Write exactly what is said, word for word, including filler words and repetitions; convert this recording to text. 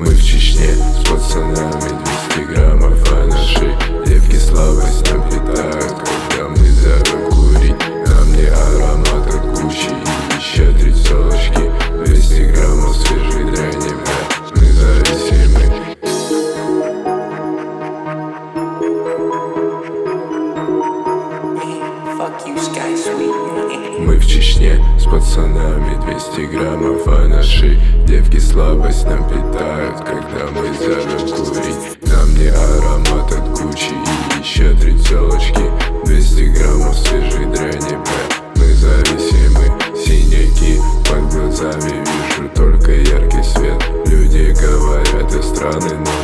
Мы в Чечне с пацанами, двести граммов, а наши девки слабость нам питают, когда мы зовем курить. На мне аромат от Гуччи и еще три телочки, двести граммов свежей дряни, бля, мы зависимы. Мы в Чечне с пацанами, двести граммов, а наши девки слабость нам питают, когда мы зовем курить. На мне аромат от Гуччи и еще три телочки, двести граммов свежей дряни, бля, мы зависимы. Синяки под глазами, вижу только яркий свет. Люди говорят из страны, но